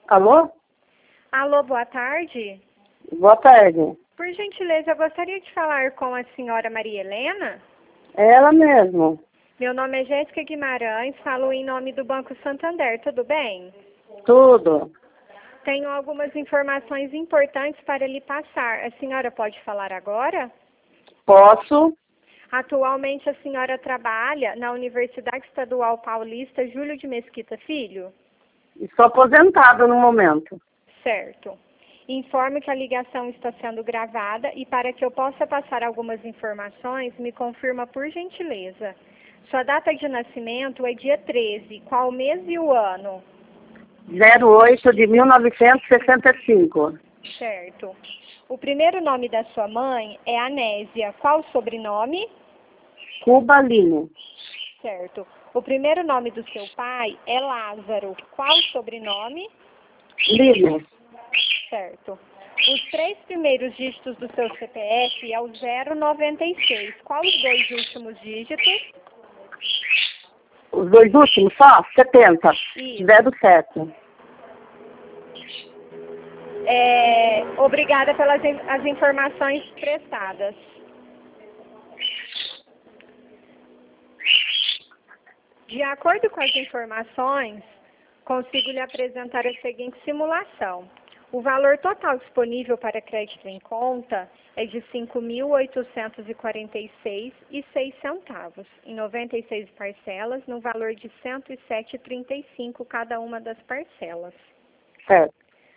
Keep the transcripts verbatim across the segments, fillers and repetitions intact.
Alô? Alô, boa tarde. Boa tarde. Por gentileza, eu gostaria de falar com a senhora Maria Helena. É ela mesmo. Meu nome é Jéssica Guimarães, falo em nome do Banco Santander, tudo bem? Tudo. Tenho algumas informações importantes para lhe passar. A senhora pode falar agora? Posso? Atualmente a senhora trabalha na Universidade Estadual Paulista Júlio de Mesquita Filho? Estou aposentada no momento. Certo. Informo que a ligação está sendo gravada e para que eu possa passar algumas informações, me confirma por gentileza. Sua data de nascimento é dia treze. Qual o mês e o ano? zero oito de mil novecentos e sessenta e cinco. Certo. O primeiro nome da sua mãe é Anésia. Qual o sobrenome? Cubalino. Certo. O primeiro nome do seu pai é Lázaro. Qual o sobrenome? Lino. Certo. Os três primeiros dígitos do seu C P F é o zero noventa e seis. Qual os dois últimos dígitos? Os dois últimos só? setenta. Isso. zero sete. É, obrigada pelas in- as informações prestadas. De acordo com as informações, consigo lhe apresentar a seguinte simulação. O valor total disponível para crédito em conta é de cinco mil oitocentos e quarenta e seis reais e seis centavos, em noventa e seis parcelas, no valor de cento e sete reais e trinta e cinco centavos cada uma das parcelas. Certo.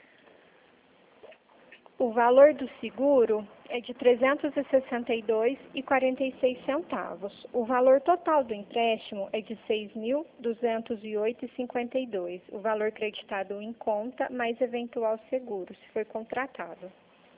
O valor do seguro é de trezentos e sessenta e dois reais e quarenta e seis centavos. O valor total do empréstimo é de seis mil duzentos e oito reais e cinquenta e dois centavos. O valor creditado em conta mais eventual seguro, se for contratado.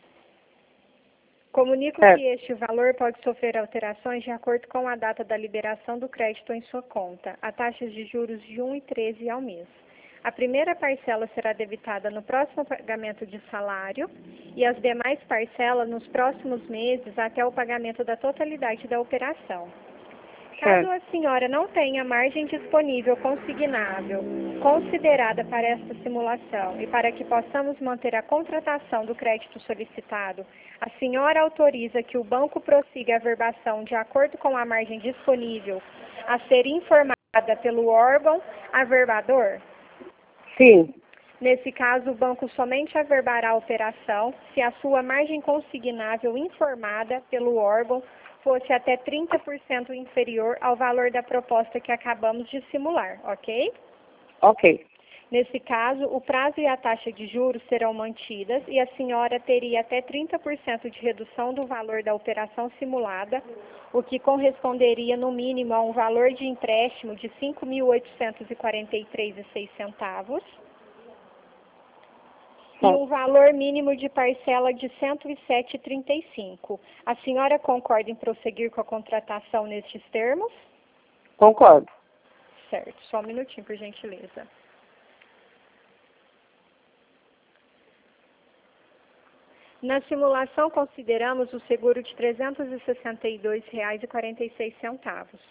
Comunico Certo. que este valor pode sofrer alterações de acordo com a data da liberação do crédito em sua conta, a taxas de juros de um vírgula treze ao mês. A primeira parcela será debitada no próximo pagamento de salário e as demais parcelas nos próximos meses até o pagamento da totalidade da operação. Caso Certo. a senhora não tenha margem disponível consignável considerada para esta simulação e para que possamos manter a contratação do crédito solicitado, a senhora autoriza que o banco prossiga a verbação de acordo com a margem disponível a ser informada pelo órgão averbador? Sim. Nesse caso, o banco somente averbará a operação se a sua margem consignável informada pelo órgão fosse até trinta por cento inferior ao valor da proposta que acabamos de simular, ok? Ok. Nesse caso, o prazo e a taxa de juros serão mantidas e a senhora teria até trinta por cento de redução do valor da operação simulada, o que corresponderia no mínimo a um valor de empréstimo de cinco mil oitocentos e quarenta e três reais e seis centavos e um valor mínimo de parcela de cento e sete reais e trinta e cinco centavos. A senhora concorda em prosseguir com a contratação nestes termos? Concordo. Certo. Só um minutinho, por gentileza. Na simulação, consideramos o seguro de trezentos e sessenta e dois reais e quarenta e seis centavos.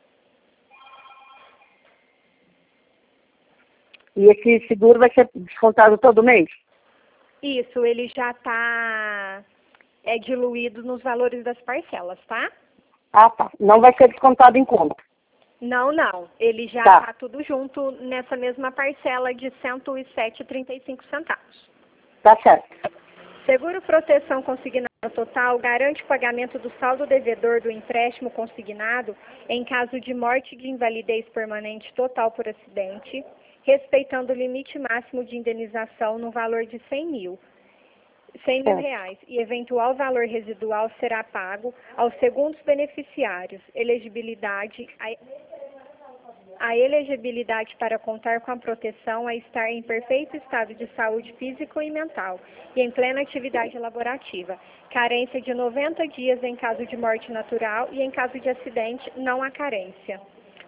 E esse seguro vai ser descontado todo mês? Isso, ele já está é, diluído nos valores das parcelas, tá? Ah, tá. Não vai ser descontado em conta. Não, não. Ele já Tá. está tudo junto nessa mesma parcela de cento e sete reais e trinta e cinco centavos. Tá certo. Seguro proteção consignado total garante o pagamento do saldo devedor do empréstimo consignado em caso de morte de invalidez permanente total por acidente, respeitando o limite máximo de indenização no valor de cem mil. cem mil reais e eventual valor residual será pago aos segundos beneficiários. Elegibilidade, a, a elegibilidade para contar com a proteção é estar em perfeito estado de saúde físico e mental e em plena atividade laborativa. Carência de noventa dias em caso de morte natural e em caso de acidente não há carência.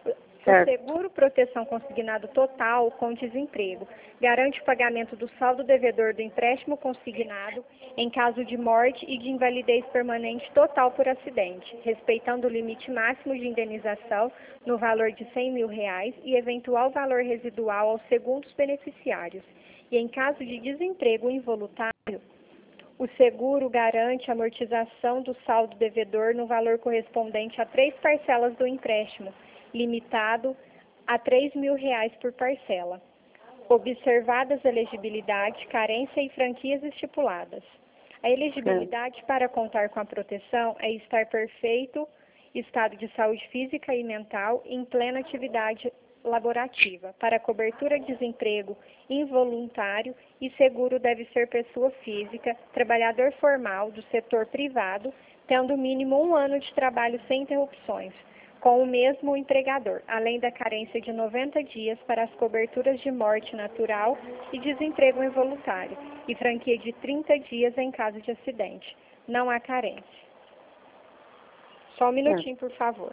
O seguro proteção consignado total com desemprego garante o pagamento do saldo devedor do empréstimo consignado em caso de morte e de invalidez permanente total por acidente, respeitando o limite máximo de indenização no valor de cem mil reais e eventual valor residual aos segundos beneficiários. E em caso de desemprego involuntário, o seguro garante a amortização do saldo devedor no valor correspondente a três parcelas do empréstimo, limitado a três mil reais por parcela, observadas a elegibilidade, carência e franquias estipuladas. A elegibilidade para contar com a proteção é estar perfeito estado de saúde física e mental em plena atividade laborativa. Para cobertura de desemprego involuntário e seguro deve ser pessoa física, trabalhador formal do setor privado, tendo mínimo um ano de trabalho sem interrupções, com o mesmo empregador, além da carência de noventa dias para as coberturas de morte natural e desemprego involuntário, e franquia de trinta dias em caso de acidente. Não há carência. Só um minutinho, por favor.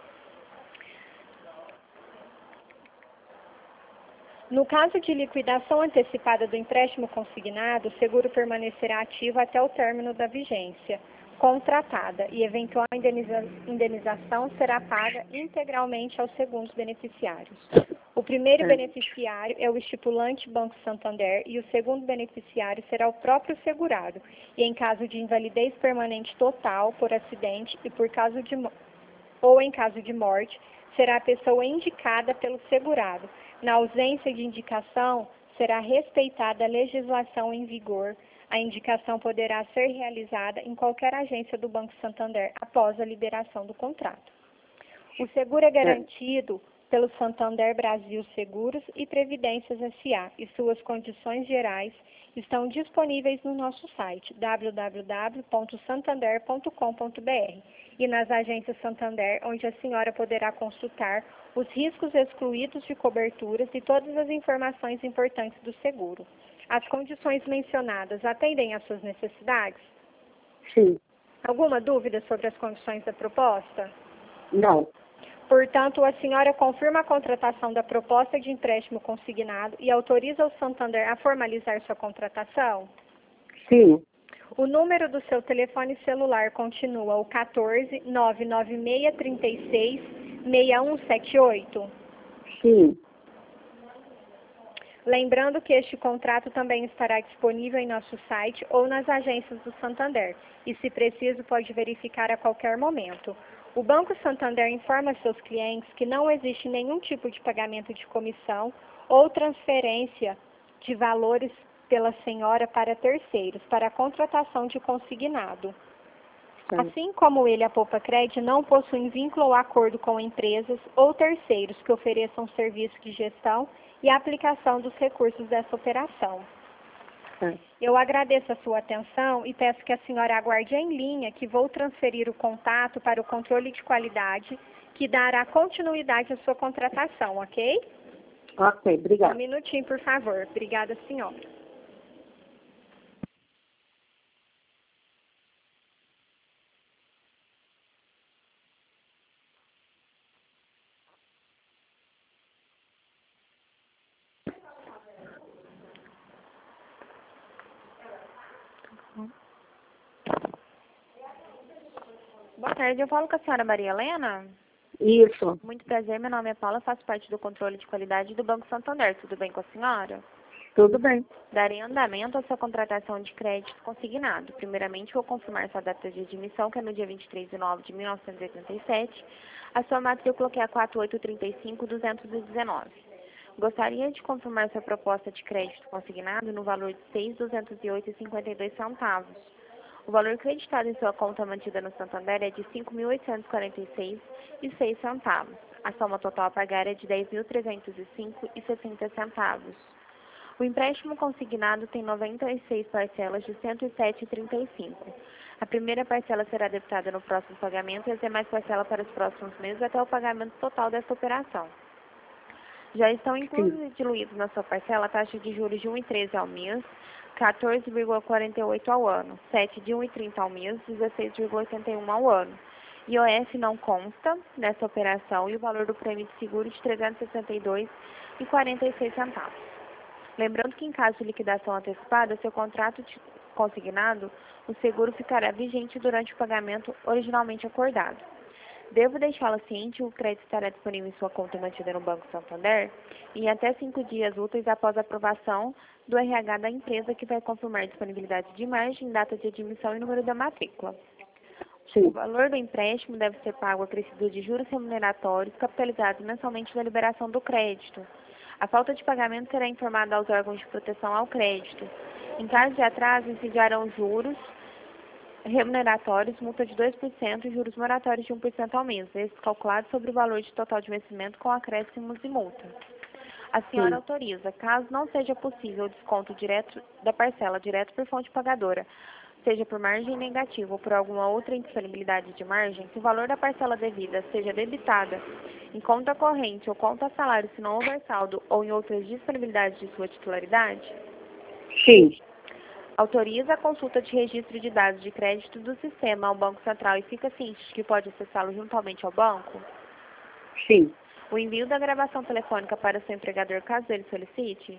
No caso de liquidação antecipada do empréstimo consignado, o seguro permanecerá ativo até o término da vigência contratada e eventual indeniza- indenização será paga integralmente aos segundos beneficiários. O primeiro beneficiário é o estipulante Banco Santander e o segundo beneficiário será o próprio segurado, e em caso de invalidez permanente total por acidente e por caso de mo- ou em caso de morte, será a pessoa indicada pelo segurado. Na ausência de indicação, será respeitada a legislação em vigor. A indicação poderá ser realizada em qualquer agência do Banco Santander após a liberação do contrato. O seguro é garantido pelo Santander Brasil Seguros e Previdências S A e suas condições gerais estão disponíveis no nosso site w w w ponto santander ponto com ponto b r e nas agências Santander, onde a senhora poderá consultar os riscos excluídos de coberturas e todas as informações importantes do seguro. As condições mencionadas atendem às suas necessidades? Sim. Alguma dúvida sobre as condições da proposta? Não. Portanto, a senhora confirma a contratação da proposta de empréstimo consignado e autoriza o Santander a formalizar sua contratação? Sim. O número do seu telefone celular continua o quatorze, nove nove seis, trinta e seis, seis um sete oito? Sim. Lembrando que este contrato também estará disponível em nosso site ou nas agências do Santander, e se preciso pode verificar a qualquer momento. O Banco Santander informa seus clientes que não existe nenhum tipo de pagamento de comissão ou transferência de valores pela senhora para terceiros, para a contratação de consignado. Assim como ele, a Poupa Cred, não possui vínculo ou acordo com empresas ou terceiros que ofereçam serviço de gestão e aplicação dos recursos dessa operação. Eu agradeço a sua atenção e peço que a senhora aguarde em linha que vou transferir o contato para o controle de qualidade que dará continuidade à sua contratação, ok? Ok, obrigada. Um minutinho, por favor. Obrigada, senhora. Boa tarde, eu falo com a senhora Maria Helena. Isso. Muito prazer, meu nome é Paula, faço parte do controle de qualidade do Banco Santander. Tudo bem com a senhora? Tudo bem. Darei andamento à sua contratação de crédito consignado. Primeiramente, vou confirmar sua data de admissão, que é no dia vinte e três de nove de mil novecentos e oitenta e sete. A sua matrícula, que é a quatro oito três cinco, duzentos e dezenove. Gostaria de confirmar sua proposta de crédito consignado no valor de seis mil duzentos e oito reais e cinquenta e dois centavos. O valor creditado em sua conta mantida no Santander é de cinco mil oitocentos e quarenta e seis reais e seis centavos. A soma total a pagar é de dez mil trezentos e cinco reais e sessenta centavos. O empréstimo consignado tem noventa e seis parcelas de cento e sete reais e trinta e cinco centavos. A primeira parcela será debitada no próximo pagamento e as demais parcelas para os próximos meses até o pagamento total dessa operação. Já estão inclusos e diluídos na sua parcela a taxa de juros de um vírgula treze ao mês, quatorze vírgula quarenta e oito ao ano, sete de um vírgula trinta ao mês, dezesseis vírgula oitenta e um ao ano, I O F não consta nessa operação e o valor do prêmio de seguro de trezentos e sessenta e dois reais e quarenta e seis centavos. Lembrando que em caso de liquidação antecipada, seu contrato consignado, o seguro ficará vigente durante o pagamento originalmente acordado. Devo deixá-la ciente, o crédito estará disponível em sua conta mantida no Banco Santander e até cinco dias úteis após a aprovação do R H da empresa, que vai confirmar disponibilidade de margem, data de admissão e número da matrícula. Sim. O valor do empréstimo deve ser pago acrescido de juros remuneratórios capitalizados mensalmente da liberação do crédito. A falta de pagamento será informada aos órgãos de proteção ao crédito. Em caso de atraso, incidirão juros remuneratórios, multa de dois por cento e juros moratórios de um por cento ao mês, esses calculados sobre o valor de total de vencimento com acréscimos e multa. A senhora Sim. autoriza, caso não seja possível o desconto direto da parcela direto por fonte pagadora, seja por margem negativa ou por alguma outra indisponibilidade de margem, se o valor da parcela devida seja debitada em conta corrente ou conta salário se não houver saldo ou em outras disponibilidades de sua titularidade? Sim. Autoriza a consulta de registro de dados de crédito do sistema ao Banco Central e fica ciente de que pode acessá-lo juntamente ao banco? Sim. O envio da gravação telefônica para seu empregador, caso ele solicite?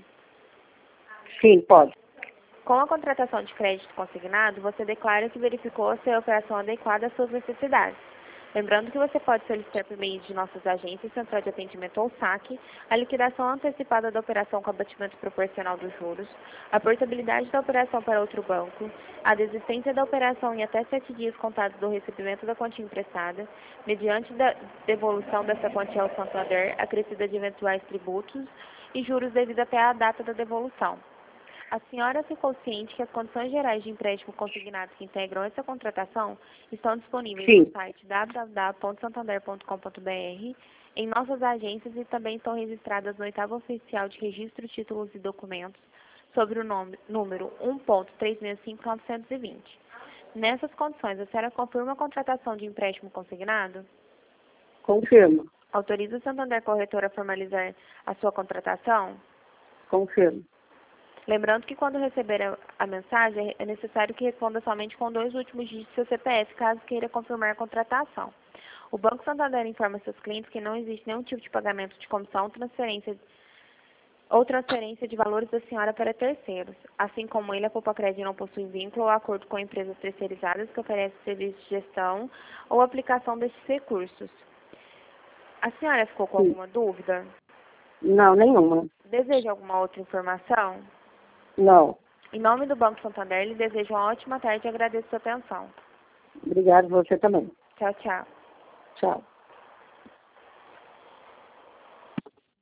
Sim, pode. Com a contratação de crédito consignado, você declara que verificou se a operação adequada às suas necessidades. Lembrando que você pode solicitar por meio de nossas agências, Central de Atendimento ou saque, a liquidação antecipada da operação com abatimento proporcional dos juros, a portabilidade da operação para outro banco, a desistência da operação em até sete dias contados do recebimento da quantia emprestada, mediante da devolução dessa quantia ao Santander, acrescida de eventuais tributos e juros devido até a data da devolução. A senhora ficou ciente que as condições gerais de empréstimo consignado que integram essa contratação estão disponíveis Sim. no site w w w ponto santander ponto com ponto b r, em nossas agências e também estão registradas no oitavo oficial de registro, títulos e documentos, sobre o nome, número um ponto três seis cinco nove dois zero. Nessas condições, a senhora confirma a contratação de empréstimo consignado? Confirmo. Autoriza o Santander Corretora a formalizar a sua contratação? Confirmo. Lembrando que quando receber a, a mensagem, é necessário que responda somente com dois últimos dígitos do seu C P F, caso queira confirmar a contratação. O Banco Santander informa seus clientes que não existe nenhum tipo de pagamento de comissão, transferência ou transferência de valores da senhora para terceiros. Assim como ele, a Poupa-Cred não possui vínculo ou acordo com empresas terceirizadas que oferecem serviços de gestão ou aplicação destes recursos. A senhora ficou com Sim. alguma dúvida? Não, nenhuma. Deseja alguma outra informação? Não. Em nome do Banco Santander, lhe desejo uma ótima tarde e agradeço sua atenção. Obrigado, você também. Tchau, tchau. Tchau.